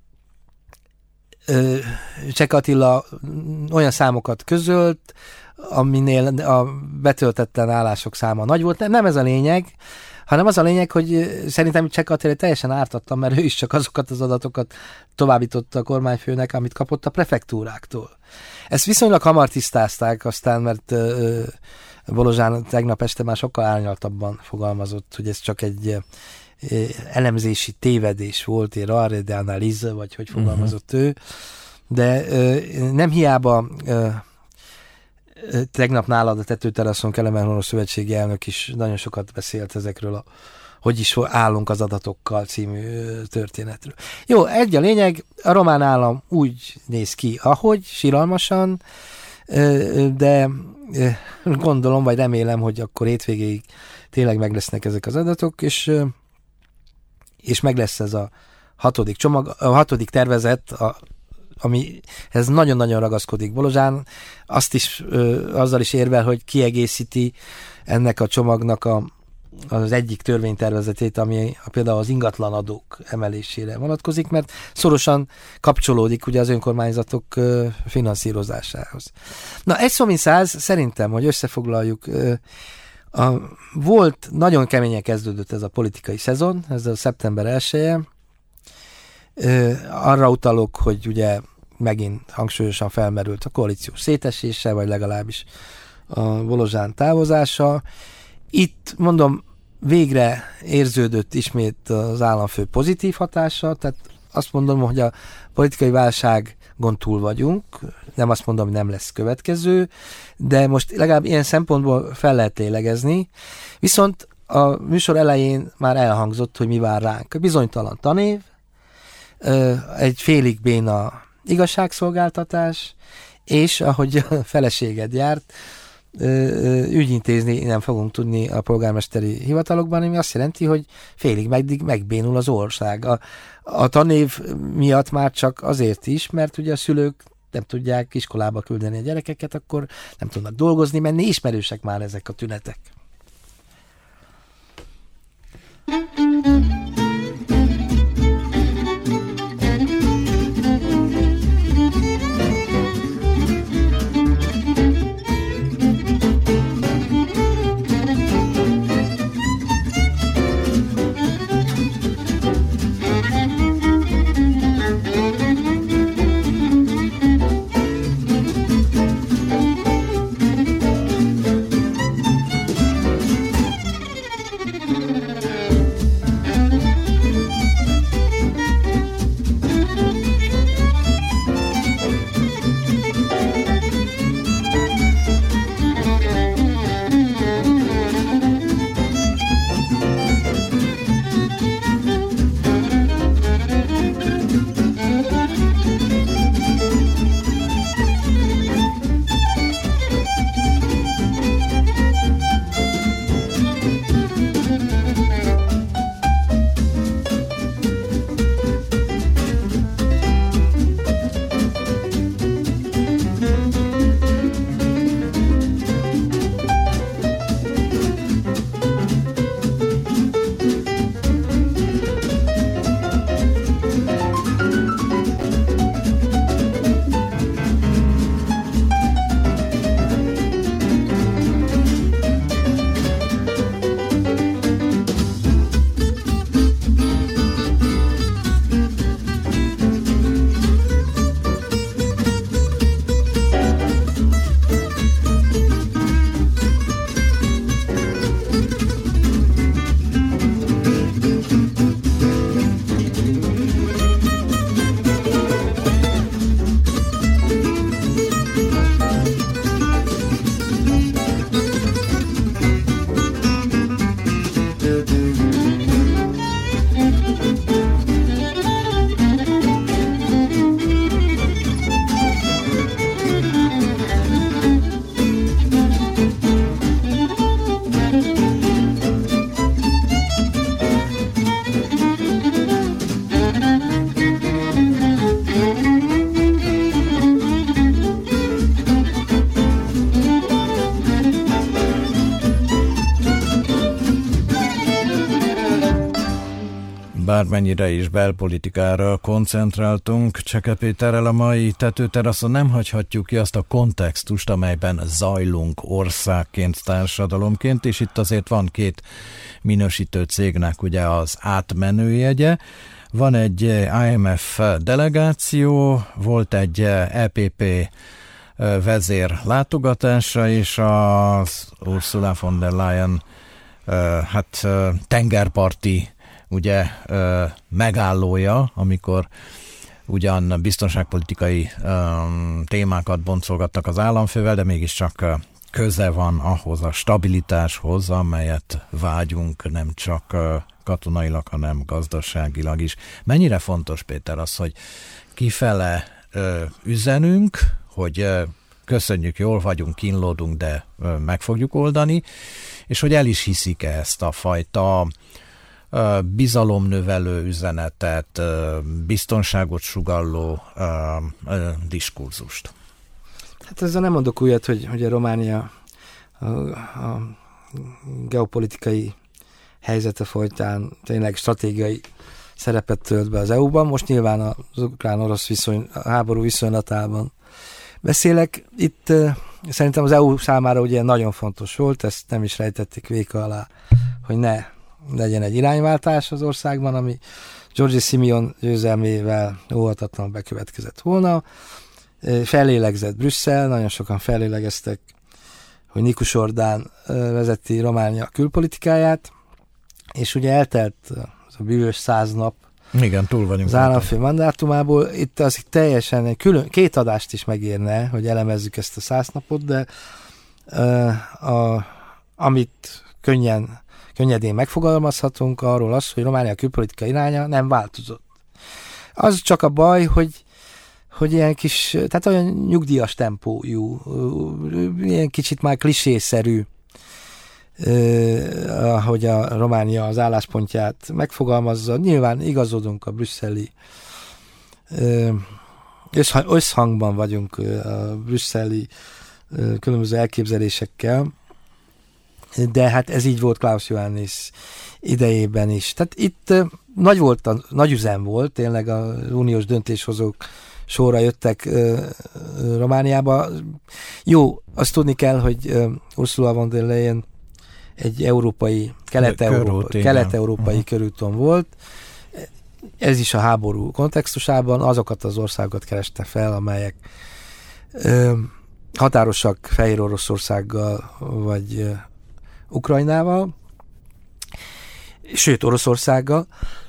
ö, Cseke Attila olyan számokat közölt, aminél a betöltetlen állások száma nagy volt. Nem, nem ez a lényeg, hanem az a lényeg, hogy szerintem Cseke Attila teljesen ártatlan, mert ő is csak azokat az adatokat továbbította a kormányfőnek, amit kapott a prefektúráktól. Ezt viszonylag hamar tisztázták aztán, mert ö, Bolozsán tegnap este már sokkal árnyaltabban fogalmazott, hogy ez csak egy ö, elemzési tévedés volt, egy rare de analíze, vagy hogy fogalmazott uh-huh. ő. De ö, nem hiába ö, tegnap nálad a Tetőteraszon Kelemen Honos szövetségi elnök is nagyon sokat beszélt ezekről a hogy is állunk az adatokkal című történetről. Jó, egy a lényeg, a román állam úgy néz ki, ahogy, siralmasan, de gondolom, vagy remélem, hogy akkor hétvégéig tényleg meg lesznek ezek az adatok, és, és meg lesz ez a hatodik csomag, a hatodik tervezet, a amihez nagyon-nagyon ragaszkodik Bolozsán, azt is, ö, azzal is érvel, hogy kiegészíti ennek a csomagnak a, az egyik törvénytervezetét, ami a, például az ingatlanadók emelésére vonatkozik, mert szorosan kapcsolódik ugye az önkormányzatok ö, finanszírozásához. Na, egy szó mint száz, szerintem, hogy összefoglaljuk, ö, a, volt, nagyon keményen kezdődött ez a politikai szezon, ez a szeptember elseje, Ö, arra utalok, hogy ugye megint hangsúlyosan felmerült a koalíció szétesése, vagy legalábbis a Bolozsán távozása. Itt, mondom, végre érződött ismét az államfő pozitív hatása, tehát azt mondom, hogy a politikai válságon túl vagyunk, nem azt mondom, hogy nem lesz következő, de most legalább ilyen szempontból fel lehet lélegezni, viszont a műsor elején már elhangzott, hogy mi vár ránk. Bizonytalan tanév, egy félig béna igazságszolgáltatás, és ahogy a feleséged járt, ügyintézni nem fogunk tudni a polgármesteri hivatalokban, ami azt jelenti, hogy félig meddig megbénul az ország. A, a tanév miatt már csak azért is, mert ugye a szülők nem tudják iskolába küldeni a gyerekeket, akkor nem tudnak dolgozni, menni, ismerősek már ezek a tünetek. bármennyire is belpolitikára koncentráltunk Cseke Péterrel a mai tetőteraszon, nem hagyhatjuk ki azt a kontextust, amelyben zajlunk országként, társadalomként, és itt azért van két minősítő cégnek ugye az átmenőjegye. Van egy I M F delegáció, volt egy E P P vezér látogatása, és az Ursula von der Leyen hát tengerparti ugye megállója, amikor ugyan biztonságpolitikai témákat boncolgattak az államfővel, de mégiscsak köze van ahhoz a stabilitáshoz, amelyet vágyunk nem csak katonailag, hanem gazdaságilag is. Mennyire fontos, Péter, az, hogy kifele üzenünk, hogy köszönjük, jól vagyunk, kínlódunk, de meg fogjuk oldani, és hogy el is hiszik ezt a fajta bizalomnövelő üzenetet, biztonságot sugalló diskurzust. Hát ezzel nem mondok újat, hogy, hogy a Románia a, a geopolitikai helyzete folytán tényleg stratégiai szerepet tölt be az é u-ban. Most nyilván az ukrán-orosz viszony, a háború viszonylatában beszélek. Itt szerintem az é u számára ugye nagyon fontos volt, ezt nem is rejtették véka alá, hogy ne legyen egy irányváltás az országban, ami Giorgi Simeon győzelmével óhatatlanul bekövetkezett volna. Fellélegzett Brüsszel, nagyon sokan fellélegeztek, hogy Nikus Orbán vezeti Románia külpolitikáját, és ugye eltelt az a bűvös száz nap. Igen, túl vagyunk. Az államfő mandátumából. Itt az teljesen egy külön, két adást is megérne, hogy elemezzük ezt a száz napot, de uh, a, amit könnyen, könnyedén megfogalmazhatunk arról az, hogy Románia külpolitika iránya nem változott. Az csak a baj, hogy hogy ilyen kis, tehát olyan nyugdíjas tempójú, ilyen kicsit már klisészerű, eh, ahogy a Románia az álláspontját megfogalmazza. Nyilván igazodunk a brüsszeli eh, összhangban vagyunk a brüsszeli eh, különböző elképzelésekkel, de hát ez így volt Klaus Iohannis idejében is. Tehát itt eh, nagy volt, a, nagy üzem volt, tényleg az uniós döntéshozók sorra jöttek uh, Romániába. Jó, azt tudni kell, hogy uh, Ursula von der Leyen egy európai, kelet-európai, kelet-európai uh-huh. körúton volt. Ez is a háború kontextusában azokat az országokat kereste fel, amelyek uh, határosak Fehér Oroszországgal vagy uh, Ukrajnával, sőt Oroszországgal,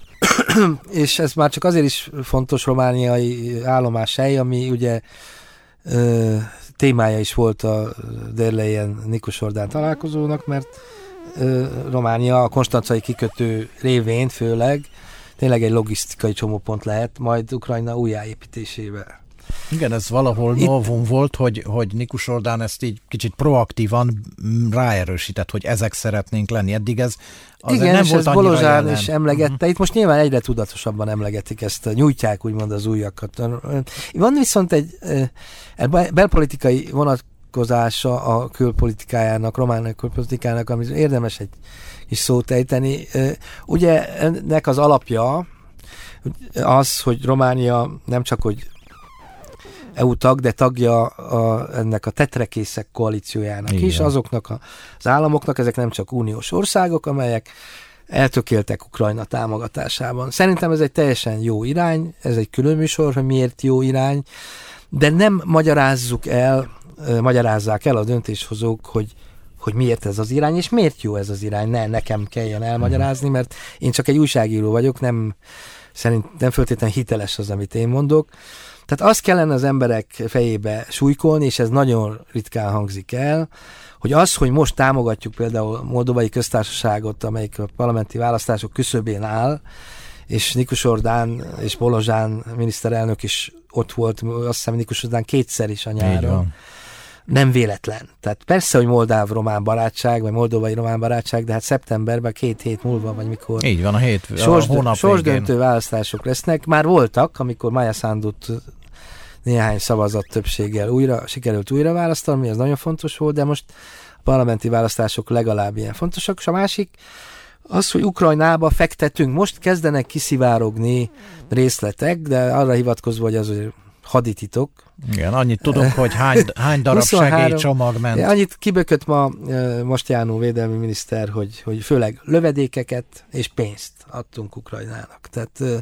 és ez már csak azért is fontos romániai állomáshely, ami ugye ö, témája is volt a der Leyen Nikus Orbán találkozónak, mert ö, Románia a konstancai kikötő révén főleg tényleg egy logisztikai csomópont lehet majd Ukrajna újjáépítésével. Igen, ez valahol Itt... novum volt, hogy, hogy Nikus Orbán ezt így kicsit proaktívan ráerősített, hogy ezek szeretnénk lenni. Eddig ez igen, nem és volt ezt Bolozsán jelen. is emlegette. Uh-huh. Itt most nyilván egyre tudatosabban emlegetik ezt, nyújtják úgymond az újakat. Van viszont egy belpolitikai vonatkozása a külpolitikájának, román külpolitikának, ami érdemes egy kis szót ejteni. Ugye ennek az alapja az, hogy Románia nem csak, hogy é u tag, de tagja a, ennek a tetrekészek koalíciójának igen. is, azoknak a, az államoknak, ezek nem csak uniós országok, amelyek eltökéltek Ukrajna támogatásában. Szerintem ez egy teljesen jó irány, ez egy külön műsor, hogy miért jó irány, de nem magyarázzuk el, magyarázzák el a döntéshozók, hogy hogy miért ez az irány, és miért jó ez az irány, ne nekem kelljen elmagyarázni, mert én csak egy újságíró vagyok, nem, szerint, nem feltétlenül hiteles az, amit én mondok. Tehát azt kellene az emberek fejébe súlykolni, és ez nagyon ritkán hangzik el, hogy az, hogy most támogatjuk például a Moldovai Köztársaságot, amelyik a parlamenti választások küszöbén áll, és Nikus Orbán és Bolozsán miniszterelnök is ott volt, azt hiszem Nikus Orbán kétszer is a nyáron. Nem véletlen. Tehát persze, hogy moldáv-román barátság, vagy moldovai-román barátság, de hát szeptemberben, két hét múlva, vagy mikor. Így van, a hét, sors, a hónap sorsdöntő választások lesznek. Már voltak, amikor Maja Sandut néhány szavazat többséggel újra, sikerült újra választani, ami ez nagyon fontos volt, de most a parlamenti választások legalább ilyen fontosak. És a másik, Az, hogy Ukrajnába fektetünk, most kezdenek kiszivárogni részletek, de arra hivatkozva, hogy az hogy hadititok. Igen, annyit tudunk, hogy hány, hány darab segélycsomag ment. Annyit kibökött ma Mastiánó védelmi miniszter, hogy, hogy főleg lövedékeket és pénzt adtunk Ukrajnának. Tehát,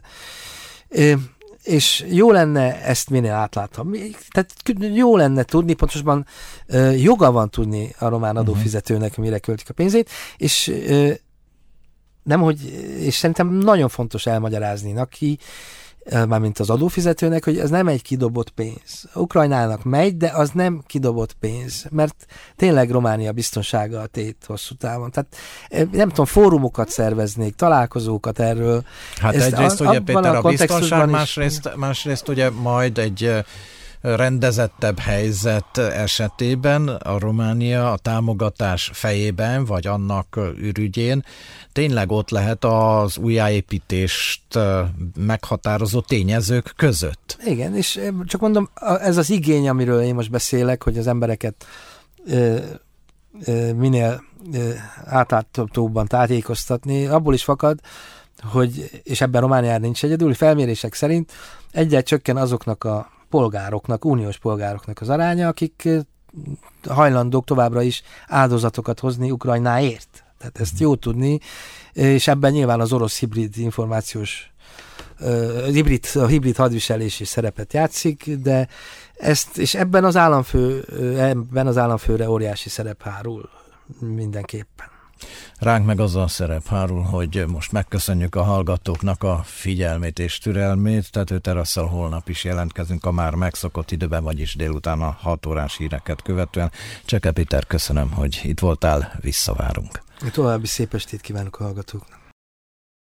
és jó lenne ezt minél átláthatóbb. Tehát jó lenne tudni, pontosabban joga van tudni a román adófizetőnek, mire költik a pénzét, és nem, hogy, és szerintem nagyon fontos elmagyarázni neki, mármint az adófizetőnek, hogy ez nem egy kidobott pénz. Ukrajnának megy, de az nem kidobott pénz, mert tényleg Románia biztonsága a tét hosszú távon. Tehát nem tudom, fórumokat szerveznék, találkozókat erről. Hát ezt egyrészt a, ugye Péter a, a biztonság, másrészt, másrészt ugye majd egy rendezettebb helyzet esetében a Románia a támogatás fejében, vagy annak ürügyén tényleg ott lehet az újjáépítést meghatározó tényezők között. Igen, és csak mondom, ez az igény, amiről én most beszélek, hogy az embereket ö, ö, minél ö, átláthatóbban tájékoztatni, abból is fakad, hogy, és ebben Romániában nincs egyedül, felmérések szerint egyre csökken azoknak a polgároknak, uniós polgároknak az aránya, akik hajlandók továbbra is áldozatokat hozni Ukrajnáért. Tehát ezt jó tudni, és ebben nyilván az orosz hibrid információs, hibrid, a hibrid hadviselés is szerepet játszik, de ezt, és ebben az államfő, ebben az államfőre óriási szerep hárul mindenképpen. Ránk meg az a szerep hárul, hogy most megköszönjük a hallgatóknak a figyelmét és türelmét, Tetőterasszal holnap is jelentkezünk a már megszokott időben, vagyis délután a hat órás híreket követően. Cseke Péter, köszönöm, hogy itt voltál, visszavárunk. További szép estét kívánok a hallgatóknak.